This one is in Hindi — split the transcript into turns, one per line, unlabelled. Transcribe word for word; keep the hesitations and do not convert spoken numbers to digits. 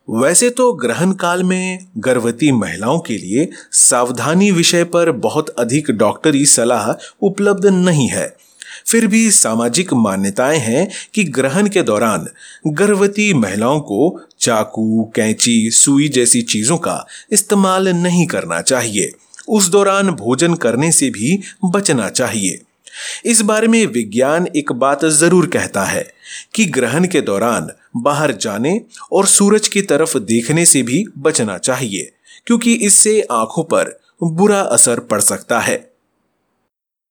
वैसे तो ग्रहण काल में गर्भवती महिलाओं के लिए सावधानी विषय पर बहुत अधिक डॉक्टरी सलाह उपलब्ध नहीं है। फिर भी सामाजिक मान्यताएं हैं कि ग्रहण के दौरान गर्भवती महिलाओं को चाकू, कैंची, सुई जैसी चीजों का इस्तेमाल नहीं करना चाहिए। उस दौरान भोजन करने से भी बचना चाहिए। इस बारे में विज्ञान एक बात जरूर कहता है कि ग्रहण के दौरान बाहर जाने और सूरज की तरफ देखने से भी बचना चाहिए, क्योंकि इससे आंखों पर बुरा असर पड़ सकता है।